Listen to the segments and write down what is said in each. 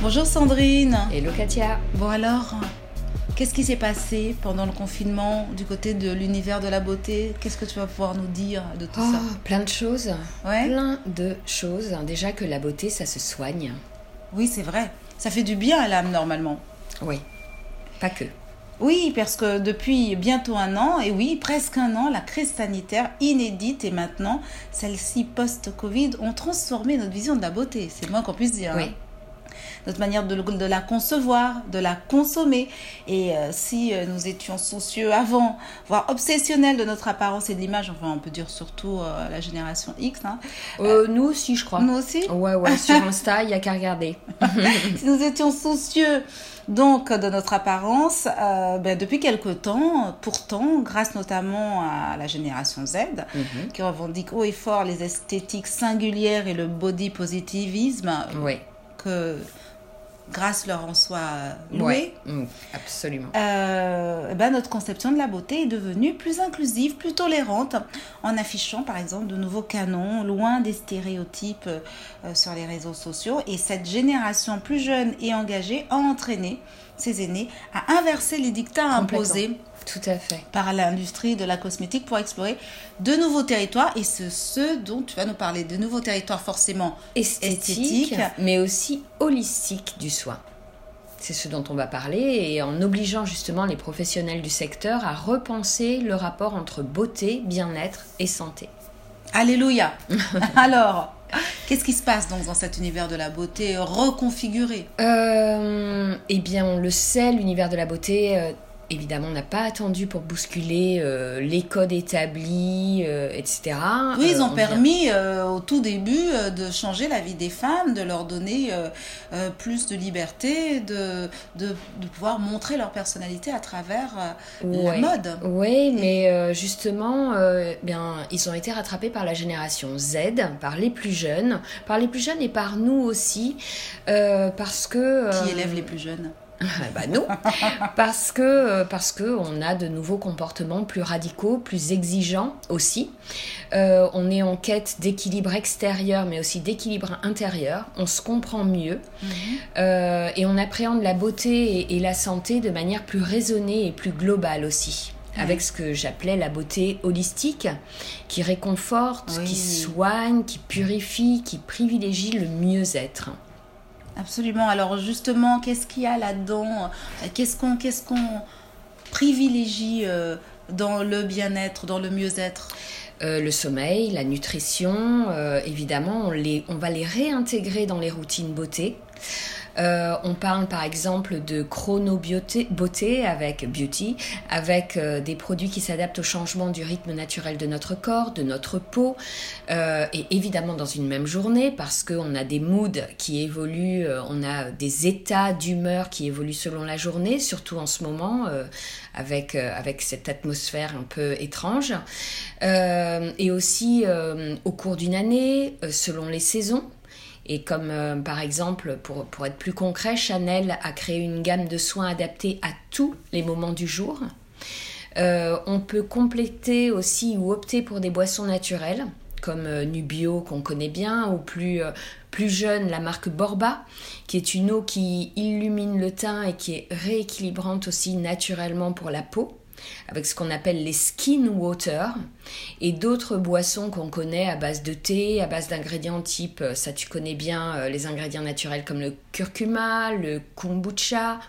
Bonjour Sandrine. Hello Katia. Bon alors, qu'est-ce qui s'est passé pendant le confinement du côté de l'univers de la beauté? Qu'est-ce que tu vas pouvoir nous dire de tout ça? Plein de choses. Ouais. Plein de choses. Déjà que la beauté, ça se soigne. Oui, c'est vrai. Ça fait du bien à l'âme normalement. Oui, pas que. Oui, parce que depuis bientôt un an, et oui, presque un an, la crise sanitaire inédite et maintenant, celle-ci post-Covid, ont transformé notre vision de la beauté. C'est le moins qu'on puisse dire. Oui. Hein. Notre manière de la concevoir, de la consommer. Et si nous étions soucieux avant, voire obsessionnels de notre apparence et de l'image, enfin on peut dire surtout la génération X. Hein, nous aussi, je crois. Nous aussi. Ouais, sur Insta, il n'y a qu'à regarder. Si nous étions soucieux donc de notre apparence, depuis quelque temps, pourtant, grâce notamment à la génération Z, qui revendique haut et fort les esthétiques singulières et le body positivisme, que grâce leur en soit louée, absolument. Notre conception de la beauté est devenue plus inclusive, plus tolérante, en affichant par exemple de nouveaux canons, loin des stéréotypes sur les réseaux sociaux. Et cette génération plus jeune et engagée a entraîné ses aînés à inverser les dictats imposés tout à fait par l'industrie de la cosmétique pour explorer de nouveaux territoires, et ceux dont tu vas nous parler, de nouveaux territoires forcément esthétiques, mais aussi holistiques du soin. C'est ce dont on va parler, et en obligeant justement les professionnels du secteur à repenser le rapport entre beauté, bien-être et santé. Alléluia. Alors, qu'est-ce qui se passe donc dans cet univers de la beauté reconfiguré? Eh bien, on le sait, l'univers de la beauté... Évidemment, on n'a pas attendu pour bousculer les codes établis, etc. Oui, ils ont permis au tout début de changer la vie des femmes, de leur donner plus de liberté, de pouvoir montrer leur personnalité à travers la mode. Oui, mais justement, ils ont été rattrapés par la génération Z, par les plus jeunes et par nous aussi, parce que... Qui élève les plus jeunes? Nous, parce que on a de nouveaux comportements plus radicaux, plus exigeants aussi. On est en quête d'équilibre extérieur, mais aussi d'équilibre intérieur. On se comprend mieux et on appréhende la beauté et la santé de manière plus raisonnée et plus globale aussi. Avec ce que j'appelais la beauté holistique, qui réconforte, qui soigne, qui purifie, qui privilégie le mieux-être. Absolument. Alors justement, qu'est-ce qu'il y a là-dedans? Qu'est-ce qu'on privilégie dans le bien-être, dans le mieux-être? Le sommeil, la nutrition, évidemment, on va les réintégrer dans les routines beauté. On parle par exemple de chrono-beauté avec des produits qui s'adaptent au changement du rythme naturel de notre corps, de notre peau, et évidemment dans une même journée, parce qu'on a des moods qui évoluent, on a des états d'humeur qui évoluent selon la journée, surtout en ce moment, avec cette atmosphère un peu étrange, et aussi au cours d'une année, selon les saisons. Et comme par exemple, pour être plus concret, Chanel a créé une gamme de soins adaptés à tous les moments du jour. On peut compléter aussi ou opter pour des boissons naturelles, comme Nubio qu'on connaît bien, ou plus jeune, la marque Borba, qui est une eau qui illumine le teint et qui est rééquilibrante aussi naturellement pour la peau, avec ce qu'on appelle les skin water, et d'autres boissons qu'on connaît à base de thé, à base d'ingrédients type, ça tu connais bien, les ingrédients naturels comme le curcuma, le kombucha,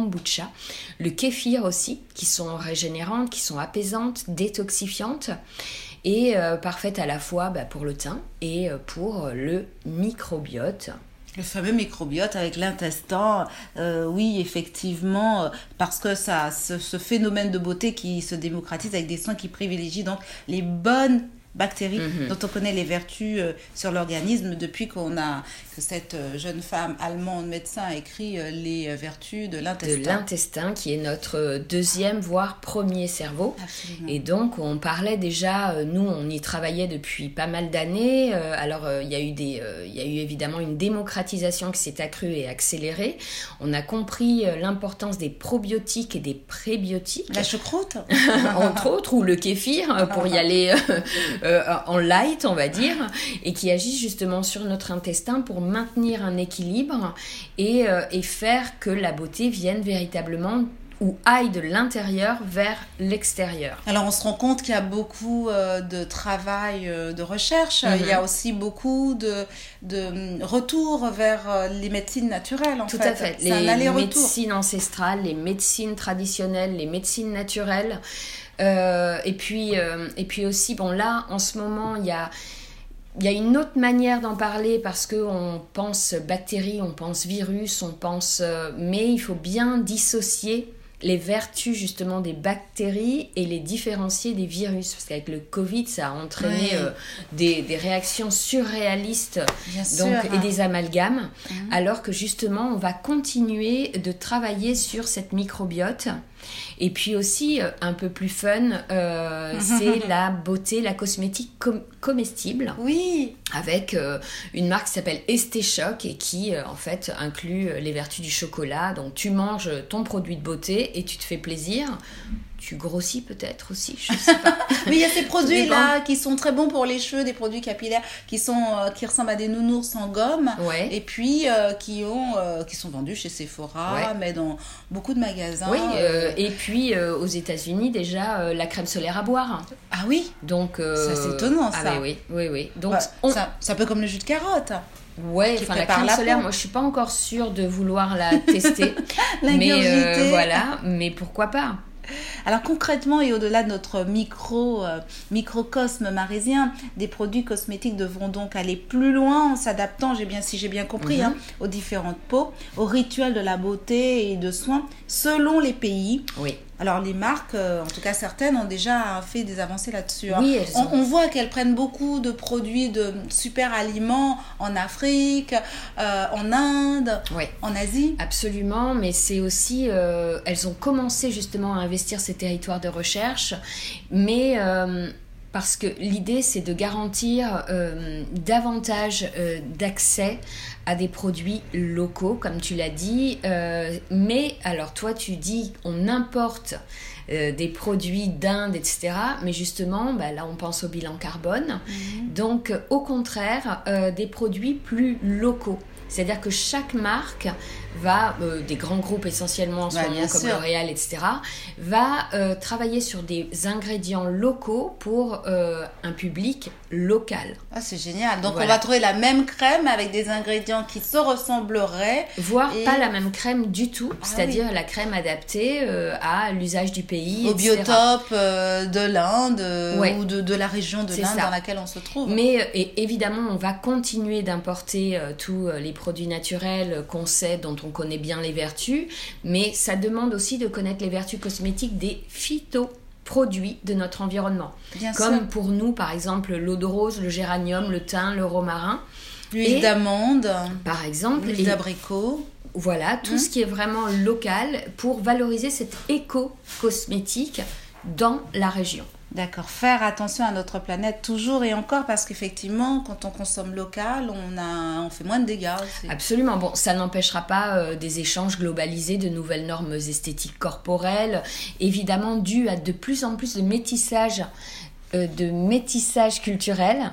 le kéfir aussi, qui sont régénérantes, qui sont apaisantes, détoxifiantes, et parfaites à la fois pour le teint et pour le microbiote. Le fameux microbiote avec l'intestin, oui, effectivement, parce que ce phénomène de beauté qui se démocratise avec des soins qui privilégient donc les bonnes bactéries dont on connaît les vertus sur l'organisme depuis que cette jeune femme allemande médecin a écrit les vertus de l'intestin. De l'intestin qui est notre deuxième voire premier cerveau. Absolument. Et donc on parlait déjà, nous on y travaillait depuis pas mal d'années. Alors il y a eu évidemment une démocratisation qui s'est accrue et accélérée. On a compris l'importance des probiotiques et des prébiotiques. La choucroute entre autres, ou le kéfir pour y aller en light, on va dire, et qui agissent justement sur notre intestin pour maintenir un équilibre et faire que la beauté vienne véritablement ou aille de l'intérieur vers l'extérieur. Alors on se rend compte qu'il y a beaucoup de travail, de recherche. Il y a aussi beaucoup de retours vers les médecines naturelles, Tout à fait. Les médecines ancestrales, les médecines traditionnelles, les médecines naturelles. Et puis aussi, bon là, en ce moment, il y a une autre manière d'en parler parce qu'on pense bactéries, on pense virus, mais il faut bien dissocier les vertus justement des bactéries et les différencier des virus. Parce qu'avec le Covid, ça a entraîné des réactions surréalistes et des amalgames. Alors que justement, on va continuer de travailler sur cette microbiote. Et puis aussi, un peu plus fun, c'est la beauté, la cosmétique comestible. Oui. Avec une marque qui s'appelle Estéchoc et qui, en fait, inclut les vertus du chocolat. Donc, tu manges ton produit de beauté et tu te fais plaisir. Tu grossis peut-être aussi, je sais pas. Oui, il y a ces produits-là qui sont très bons pour les cheveux, des produits capillaires qui ressemblent à des nounours en gomme, et puis qui sont vendus chez Sephora, mais dans beaucoup de magasins. Oui, et puis aux États-Unis déjà la crème solaire à boire. Ah oui. Donc ça c'est étonnant ça. Ah oui. Donc c'est un peu comme le jus de carotte. Ouais, enfin la crème solaire, moi je suis pas encore sûre de vouloir la tester. Mais pourquoi pas. Alors concrètement et au-delà de notre microcosme marisien, des produits cosmétiques devront donc aller plus loin en s'adaptant, si j'ai bien compris, aux différentes peaux, aux rituels de la beauté et de soins selon les pays. Oui. Alors les marques, en tout cas certaines, ont déjà fait des avancées là-dessus. Oui, on voit qu'elles prennent beaucoup de produits de super aliments en Afrique, en Inde, en Asie. Absolument, mais c'est aussi, elles ont commencé justement à investir ces territoires de recherche, mais parce que l'idée c'est de garantir davantage d'accès à des produits locaux, comme tu l'as dit, mais alors toi tu dis on importe des produits d'Inde, etc. Mais justement, là on pense au bilan carbone. Donc au contraire, des produits plus locaux. C'est-à-dire que chaque marque va, des grands groupes essentiellement en ce moment comme L'Oréal, etc., va travailler sur des ingrédients locaux pour un public local. Ah, c'est génial. Donc on va trouver la même crème avec des ingrédients qui se ressembleraient. Voire pas la même crème du tout, c'est-à-dire la crème adaptée à l'usage du pays, au biotope de l'Inde ou de la région de l'Inde dans laquelle on se trouve. Mais évidemment, on va continuer d'importer tous les produits naturels qu'on sait, dont on connaît bien les vertus, mais ça demande aussi de connaître les vertus cosmétiques des phytoproduits de notre environnement. Comme pour nous, par exemple, l'eau de rose, le géranium, le thym, le romarin. L'huile d'amande, par exemple. L'huile d'abricot. Voilà, tout ce qui est vraiment local pour valoriser cette éco-cosmétique dans la région. D'accord, faire attention à notre planète toujours et encore parce qu'effectivement, quand on consomme local, on fait moins de dégâts aussi. Absolument, bon, ça n'empêchera pas des échanges globalisés de nouvelles normes esthétiques corporelles, évidemment dû à de plus en plus de métissage culturel.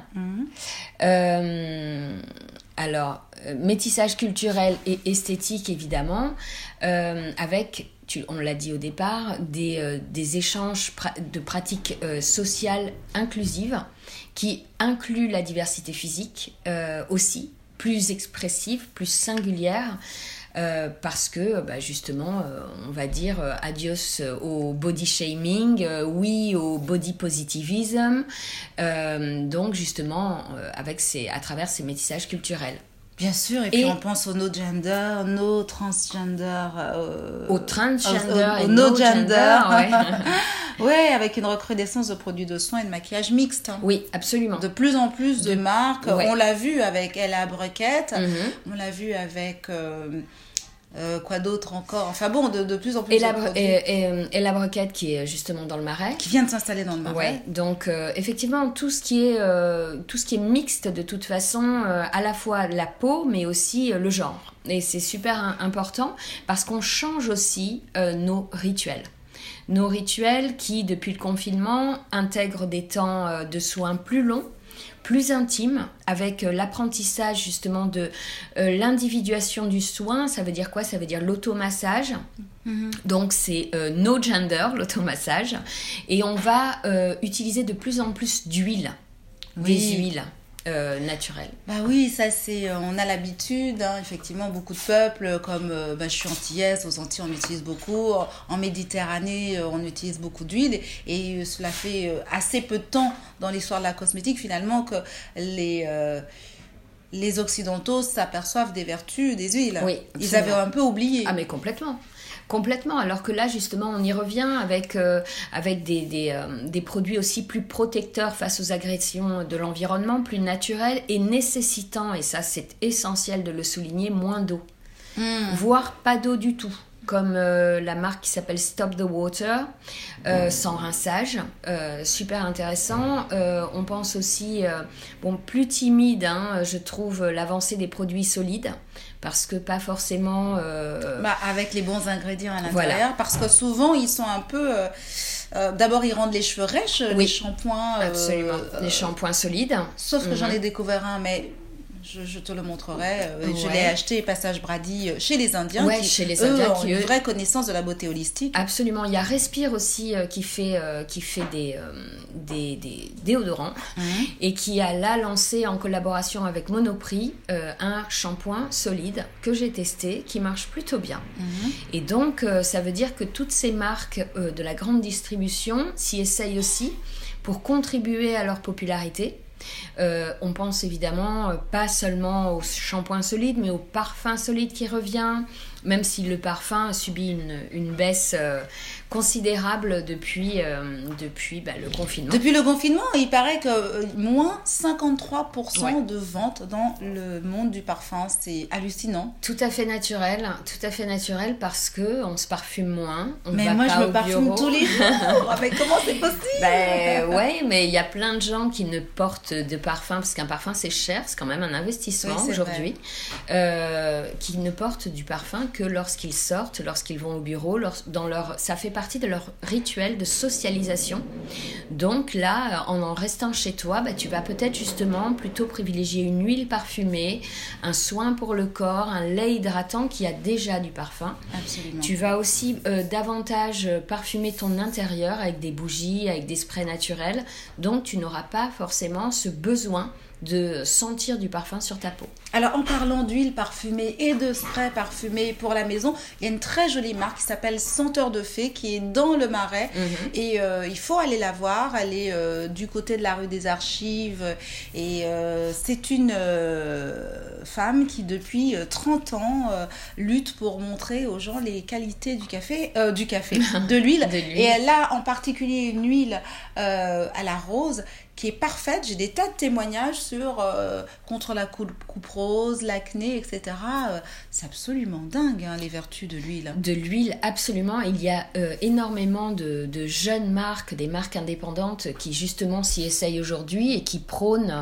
Métissage culturel et esthétique évidemment, avec, on l'a dit au départ, des échanges de pratiques sociales inclusives qui incluent la diversité physique aussi, plus expressive, plus singulière, parce que justement on va dire adios au body shaming, oui au body positivism, donc justement à travers ces métissages culturels. Bien sûr, et puis on pense aux no-gender, no-transgender... Aux transgender et no-gender, Oui, avec une recrudescence de produits de soins et de maquillage mixte. Oui, absolument. De plus en plus de marques. On l'a vu avec Ella Braquette, on l'a vu avec... quoi d'autre encore, enfin bon, de plus en plus de produits. Et la Braquette qui est justement dans le Marais, qui vient de s'installer dans le Marais. Donc effectivement tout ce qui est mixte de toute façon, à la fois la peau mais aussi le genre, et c'est super important parce qu'on change aussi nos rituels. Nos rituels qui, depuis le confinement, intègrent des temps de soins plus longs, plus intimes, avec l'apprentissage justement de l'individuation du soin. Ça veut dire quoi? Ça veut dire l'automassage. Donc c'est no gender, l'automassage. Et on va utiliser de plus en plus d'huile, des huiles. Naturel. Bah oui, ça c'est, on a l'habitude, hein, effectivement, beaucoup de peuples, comme je suis antillaise, aux Antilles on utilise beaucoup, en Méditerranée on utilise beaucoup d'huile, et cela fait assez peu de temps dans l'histoire de la cosmétique finalement que les Occidentaux s'aperçoivent des vertus des huiles. Oui, ils avaient un peu oublié. Ah mais complètement, alors que là justement on y revient avec des produits aussi plus protecteurs face aux agressions de l'environnement, plus naturels et nécessitant, et ça c'est essentiel de le souligner, moins d'eau, voire pas d'eau du tout. Comme la marque qui s'appelle Stop the Water, sans rinçage, super intéressant. On pense aussi, plus timide, hein, je trouve l'avancée des produits solides, parce que pas forcément... avec les bons ingrédients à l'intérieur, parce que souvent ils sont un peu... d'abord ils rendent les cheveux rêches, les shampoings... absolument, les shampoings solides. Sauf que j'en ai découvert un, mais... Je te le montrerai. Je l'ai acheté Passage Brady chez les Indiens, chez les Indiens ont une vraie connaissance de la beauté holistique. Absolument. Il y a Respire aussi qui fait des déodorants et qui a là lancé en collaboration avec Monoprix un shampoing solide que j'ai testé, qui marche plutôt bien. Et donc ça veut dire que toutes ces marques de la grande distribution s'y essayent aussi pour contribuer à leur popularité. On pense évidemment pas seulement au shampoing solide, mais au parfum solide qui revient, même si le parfum a subi une baisse considérable depuis le confinement. Depuis le confinement, il paraît que moins 53% de ventes dans le monde du parfum, c'est hallucinant. Tout à fait naturel parce qu'on se parfume moins. Mais moi je me parfume tous les jours. Mais comment c'est possible? Ouais, mais il y a plein de gens qui ne portent de parfum, parce qu'un parfum c'est cher, c'est quand même un investissement aujourd'hui, qui ne portent du parfum que lorsqu'ils sortent, lorsqu'ils vont au bureau, ça fait partie de leur rituel de socialisation. Donc là, en restant chez toi, tu vas peut-être justement plutôt privilégier une huile parfumée, un soin pour le corps, un lait hydratant qui a déjà du parfum. Absolument. Tu vas aussi davantage parfumer ton intérieur avec des bougies, avec des sprays naturels. Donc tu n'auras pas forcément ce besoin de sentir du parfum sur ta peau. Alors en parlant d'huile parfumée et de spray parfumé pour la maison, il y a une très jolie marque qui s'appelle Senteur de Fée, qui est dans le Marais, et il faut aller la voir. Elle est du côté de la rue des Archives, et c'est une femme qui depuis 30 ans lutte pour montrer aux gens les qualités de l'huile. Et elle a en particulier une huile à la rose qui est parfaite. J'ai des tas de témoignages contre la coupe rose, l'acné, etc. C'est absolument dingue, hein, les vertus de l'huile. De l'huile, absolument. Il y a énormément de jeunes marques, des marques indépendantes qui justement s'y essayent aujourd'hui et qui prônent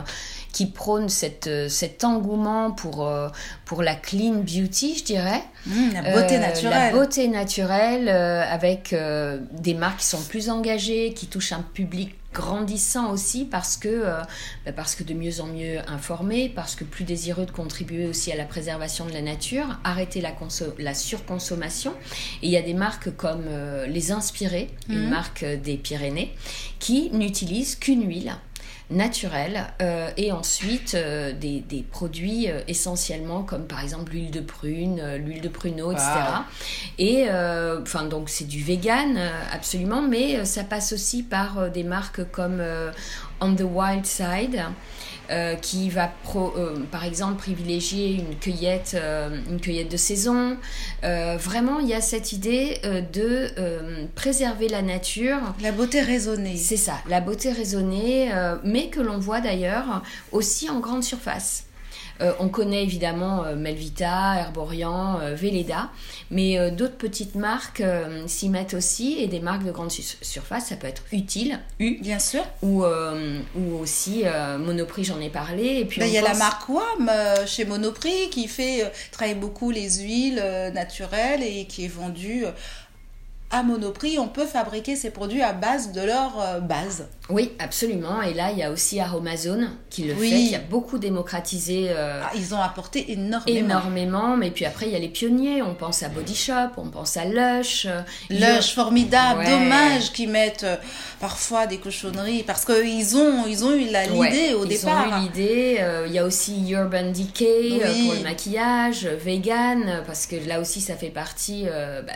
cet engouement pour la clean beauty, je dirais. La beauté naturelle. La beauté naturelle, avec des marques qui sont plus engagées, qui touchent un public grandissant aussi, parce que de mieux en mieux informés, parce que plus désireux de contribuer aussi à la préservation de la nature, arrêter la surconsommation. Et il y a des marques comme Les Inspirés, une marque des Pyrénées, qui n'utilisent qu'une huile naturelle, et ensuite des produits essentiellement comme par exemple l'huile de prune, l'huile de pruneau, etc. Et donc c'est du vegan absolument, mais ça passe aussi par des marques comme On the Wild Side, qui va par exemple privilégier une cueillette de saison. Vraiment, il y a cette idée de préserver la nature. La beauté raisonnée. C'est ça, la beauté raisonnée, mais que l'on voit d'ailleurs aussi en grande surface. On connaît évidemment Melvita, Herborian, Velleda, mais d'autres petites marques s'y mettent aussi, et des marques de grande surface, ça peut être Utile, bien sûr, ou aussi Monoprix, j'en ai parlé. Et puis il y a la marque WAM chez Monoprix qui travaille beaucoup les huiles naturelles et qui est vendue à Monoprix, on peut fabriquer ces produits à base de leur base. Oui, absolument. Et là, il y a aussi Aromazone qui le fait, qui a beaucoup démocratisé. Ils ont apporté énormément. Mais puis après, il y a les pionniers. On pense à Body Shop, on pense à Lush. Lush, formidable. Dommage qu'ils mettent parfois des cochonneries parce qu'ils ont eu l'idée au départ. Ils ont eu l'idée. Il y a aussi Urban Decay pour le maquillage, vegan, parce que là aussi, ça fait partie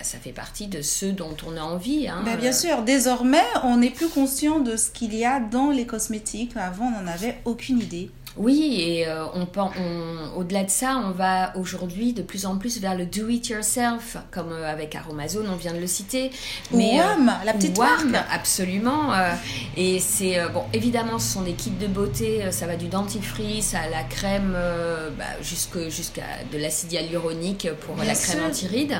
de ceux dont on a envie. Bien sûr, désormais, on n'est plus conscient de ce qu'il y a dans les cosmétiques. Avant, on n'en avait aucune idée. Oui, et au-delà de ça, on va aujourd'hui de plus en plus vers le do-it-yourself, comme avec Aromazone, on vient de le citer. Mais WAM, la petite marque. Absolument. Et c'est, évidemment, ce sont des kits de beauté, ça va du dentifrice à la crème, jusqu'à de l'acide hyaluronique pour la crème anti-rides,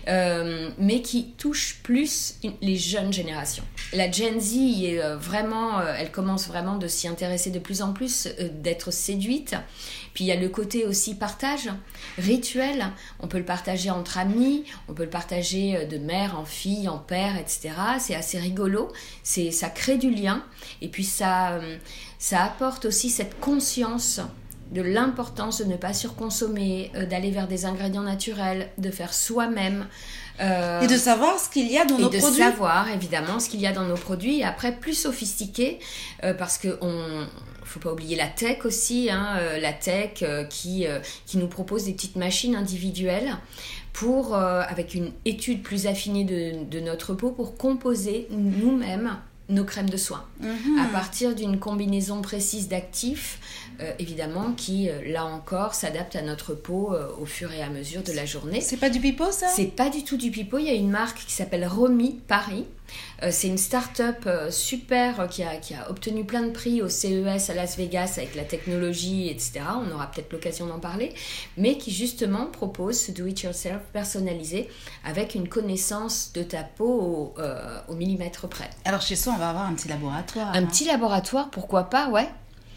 mais qui touche plus les jeunes générations. La Gen Z est elle commence vraiment de s'y intéresser de plus en plus, d'être séduite. Puis il y a le côté aussi partage, rituel. On peut le partager entre amis, on peut le partager de mère en fille, en père, etc. C'est assez rigolo. Ça crée du lien. Et puis ça apporte aussi cette conscience de l'importance de ne pas surconsommer, d'aller vers des ingrédients naturels, de faire soi-même. Et de savoir ce qu'il y a dans nos produits. Et de savoir, évidemment, ce qu'il y a dans nos produits. Et après, plus sophistiqué, parce que faut pas oublier la tech aussi, la tech qui nous propose des petites machines individuelles pour, avec une étude plus affinée de notre peau, pour composer nous-mêmes nos crèmes de soins à partir d'une combinaison précise d'actifs, évidemment, qui, là encore, s'adapte à notre peau au fur et à mesure de la journée. C'est pas du pipeau, ça ? C'est pas du tout du pipeau. Il y a une marque qui s'appelle Romy Paris. C'est une start-up super qui a obtenu plein de prix au CES à Las Vegas avec la technologie, etc. On aura peut-être l'occasion d'en parler. Mais qui, justement, propose ce do-it-yourself personnalisé avec une connaissance de ta peau au millimètre près. Alors, chez soi, on va avoir un petit laboratoire. Un petit laboratoire, pourquoi pas, ouais.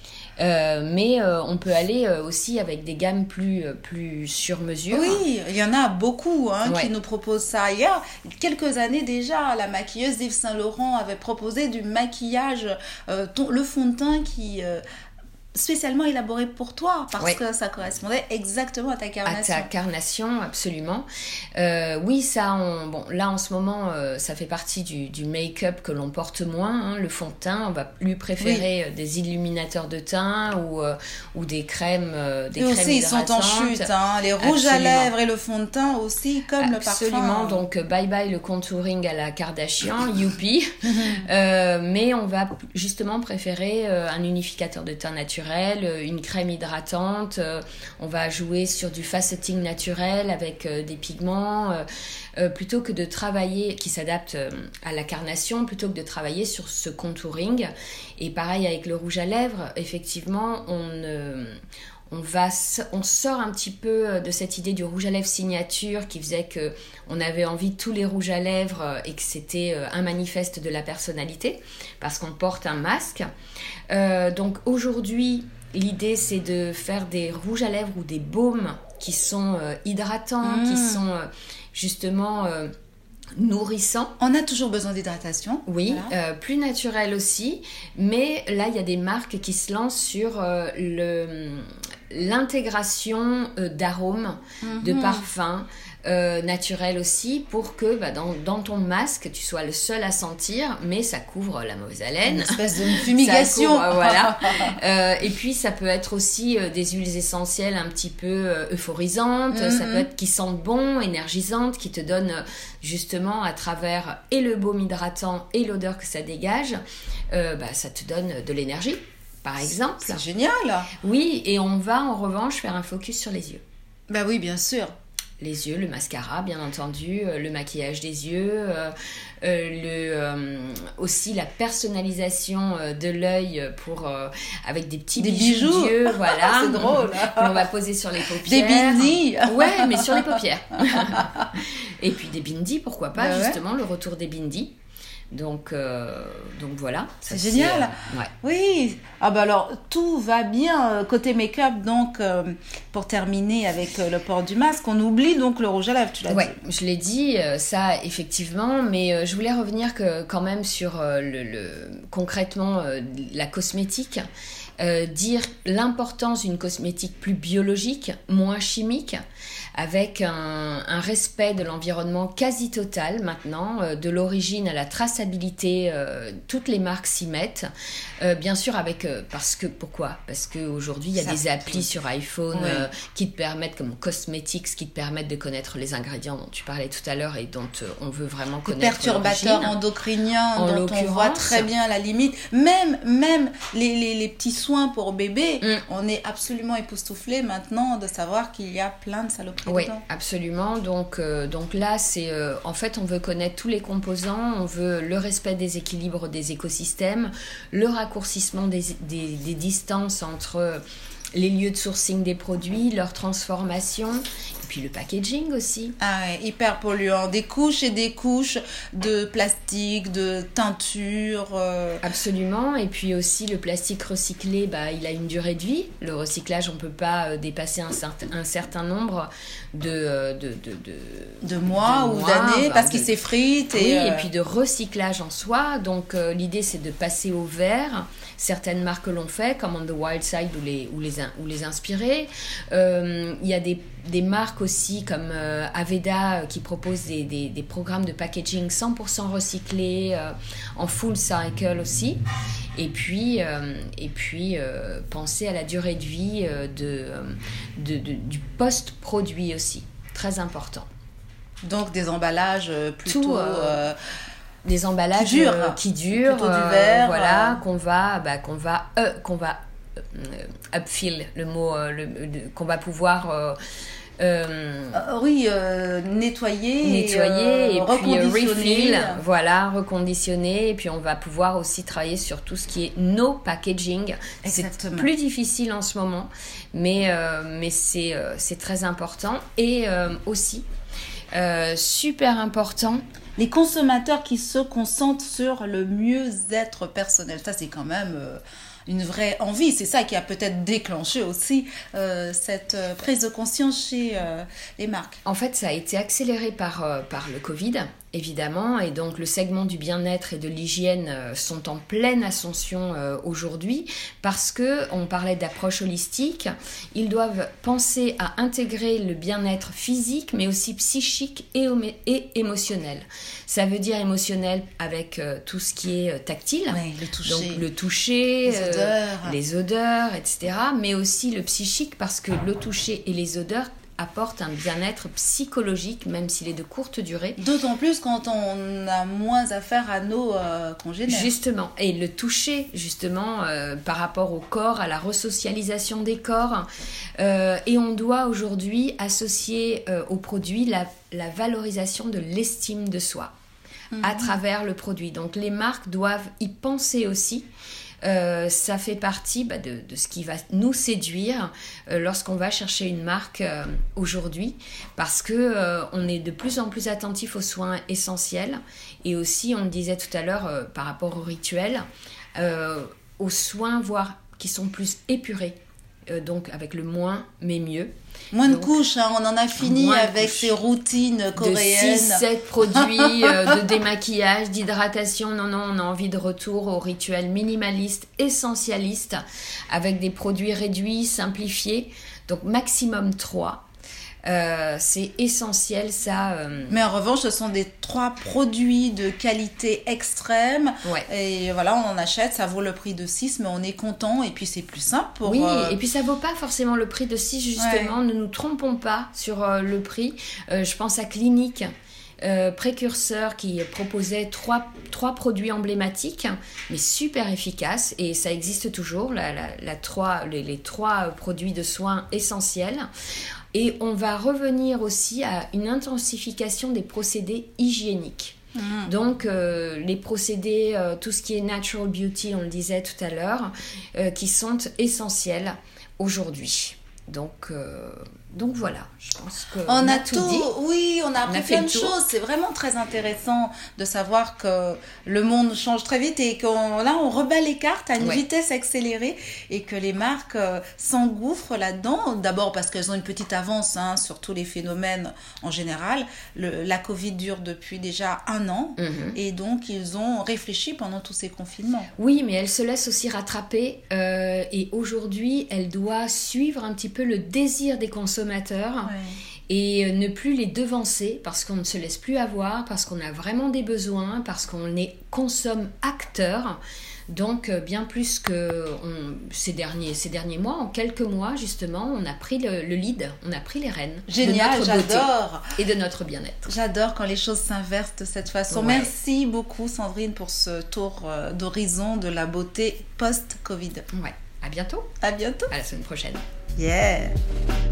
Mais on peut aller aussi avec des gammes plus sur mesure. Oui, il y en a beaucoup qui nous proposent ça. Il y a quelques années déjà, la maquilleuse d'Yves Saint Laurent avait proposé du maquillage, le fond de teint qui... spécialement élaboré pour toi parce que ça correspondait exactement à ta carnation. À ta carnation, absolument. Oui, ça, là en ce moment, ça fait partie du make-up que l'on porte moins. Le fond de teint, on va lui préférer des illuminateurs de teint ou des crèmes et aussi, ils sont en chute. Les rouges à lèvres et le fond de teint aussi, comme le parfum. Absolument. Donc, bye bye le contouring à la Kardashian, youpi. Mais on va justement préférer un unificateur de teint naturel, une crème hydratante, on va jouer sur du faceting naturel avec des pigments, plutôt que de travailler, qui s'adapte à la carnation, plutôt que de travailler sur ce contouring. Et pareil avec le rouge à lèvres, effectivement, on sort un petit peu de cette idée du rouge à lèvres signature qui faisait que on avait envie de tous les rouges à lèvres et que c'était un manifeste de la personnalité parce qu'on porte un masque. Donc aujourd'hui, l'idée c'est de faire des rouges à lèvres ou des baumes qui sont hydratants, qui sont justement... nourrissant. On a toujours besoin d'hydratation. Oui, voilà. Plus naturel aussi. Mais là, il y a des marques qui se lancent sur l'intégration d'arômes, de parfums naturels aussi, pour que dans ton masque, tu sois le seul à sentir, mais ça couvre la mauvaise haleine. Une espèce de fumigation. Voilà. Et puis, ça peut être aussi des huiles essentielles un petit peu euphorisantes. Ça peut être qui sentent bon, énergisantes, qui te donnent justement à travers et le baume hydratant et l'odeur que ça dégage, ça te donne de l'énergie, par exemple. C'est génial. Oui, et on va en revanche faire un focus sur les yeux. Bah oui, bien sûr. Les yeux, le mascara, bien entendu, le maquillage des yeux, aussi la personnalisation de l'œil avec des petits bijoux d'yeux, voilà. C'est drôle. On va poser sur les paupières. Des bindis. Ouais, mais sur les paupières. Et puis des bindis, pourquoi pas, justement, le retour des bindis. Donc voilà. C'est génial. Ouais. Oui. Ah bah alors tout va bien côté make-up. Donc pour terminer avec le port du masque, on oublie donc le rouge à lèvres. Tu l'as dit. Je l'ai dit, ça effectivement. Mais je voulais revenir quand même sur concrètement la cosmétique. Dire l'importance d'une cosmétique plus biologique, moins chimique, avec un respect de l'environnement quasi total maintenant, de l'origine à la traçabilité, toutes les marques s'y mettent. Bien sûr, pourquoi ? Parce qu'aujourd'hui, il y a des applis sur iPhone qui te permettent, comme Cosmetics, qui te permettent de connaître les ingrédients dont tu parlais tout à l'heure et dont on veut vraiment connaître perturbateurs endocriniens dont on voit très bien la limite. Même les petits soins pour bébé, on est absolument époustouflé maintenant de savoir qu'il y a plein de saloperies dedans. Oui, absolument. Donc là, c'est en fait, on veut connaître tous les composants, on veut le respect des équilibres des écosystèmes, le raccourcissement des distances entre les lieux de sourcing des produits, leur transformation, et puis le packaging aussi. Ah ouais, hyper polluant. Des couches et des couches de plastique, de teinture. Absolument. Et puis aussi le plastique recyclé, il a une durée de vie. Le recyclage, on ne peut pas dépasser un certain nombre de mois ou d'années parce qu'il s'effrite. Et puis de recyclage en soi. Donc l'idée, c'est de passer au verre. Certaines marques l'ont fait, comme On the Wild Side ou les inspirer. Il y a des marques aussi comme Aveda qui proposent des programmes de packaging 100% recyclés, en full cycle aussi. Et puis penser à la durée de vie du post-produit aussi. Très important. Donc des emballages plutôt... des emballages qui durent, plutôt du verre, voilà, qu'on va upfill, le mot qu'on va pouvoir nettoyer et puis refill, voilà, reconditionner, et puis on va pouvoir aussi travailler sur tout ce qui est no packaging. Exactement. C'est plus difficile en ce moment, mais c'est très important. Et aussi super important, les consommateurs qui se concentrent sur le mieux-être personnel. Ça, c'est quand même une vraie envie. C'est ça qui a peut-être déclenché aussi cette prise de conscience chez les marques. En fait, ça a été accéléré par le Covid, évidemment, et donc le segment du bien-être et de l'hygiène sont en pleine ascension aujourd'hui, parce qu'on parlait d'approche holistique. Ils doivent penser à intégrer le bien-être physique, mais aussi psychique et émotionnel. Ça veut dire émotionnel avec tout ce qui est tactile, le toucher, donc le toucher, les odeurs, etc. Mais aussi le psychique, parce que le toucher et les odeurs apporte un bien-être psychologique, même s'il est de courte durée. D'autant plus quand on a moins affaire à nos congénères. Justement, et le toucher, justement, par rapport au corps, à la resocialisation des corps. Et on doit aujourd'hui associer au produit la valorisation de l'estime de soi à travers le produit. Donc les marques doivent y penser aussi. Ça fait partie de ce qui va nous séduire lorsqu'on va chercher une marque aujourd'hui, parce que on est de plus en plus attentif aux soins essentiels, et aussi, on le disait tout à l'heure, par rapport au rituel, aux soins voire qui sont plus épurés, donc avec le moins mais mieux. Moins de couches, on en a fini avec ces routines coréennes. De 6-7 produits de démaquillage, d'hydratation. Non, on a envie de retour au rituel minimaliste, essentialiste, avec des produits réduits, simplifiés. Donc maximum 3. C'est essentiel ça. Mais en revanche, ce sont des 3 produits de qualité extrême. Ouais. Et voilà, on en achète, ça vaut le prix de 6, mais on est content, et puis c'est plus simple pour... Oui, et puis ça vaut pas forcément le prix de 6, justement. Ne nous trompons pas sur le prix. Je pense à Clinique, précurseur, qui proposait 3 produits emblématiques, mais super efficaces, et ça existe toujours, les 3 produits de soins essentiels. Et on va revenir aussi à une intensification des procédés hygiéniques. Donc les procédés, tout ce qui est natural beauty, on le disait tout à l'heure, qui sont essentiels aujourd'hui. Donc Donc voilà, je pense qu'on On a a tout tout, dit. oui, on a appris fait plein le de tour. choses. C'est vraiment très intéressant de savoir que le monde change très vite et on rebat les cartes à une Ouais. vitesse accélérée et que les marques s'engouffrent là-dedans. D'abord parce qu'elles ont une petite avance sur tous les phénomènes en général. La Covid dure depuis déjà 1 an et donc ils ont réfléchi pendant tous ces confinements. Oui, mais elle se laisse aussi rattraper et aujourd'hui, elle doit suivre un petit peu le désir des consommateurs Ouais. et ne plus les devancer parce qu'on ne se laisse plus avoir, parce qu'on a vraiment des besoins, parce qu'on consomme acteur. Donc, bien plus que ces derniers mois, en quelques mois, justement, on a pris le lead, on a pris les rênes Génial, de notre beauté j'adore. et de notre bien-être. J'adore quand les choses s'inversent de cette façon. Ouais. Merci beaucoup Sandrine pour ce tour d'horizon de la beauté post-Covid. Ouais, à bientôt, À bientôt. à la semaine prochaine. Yeah.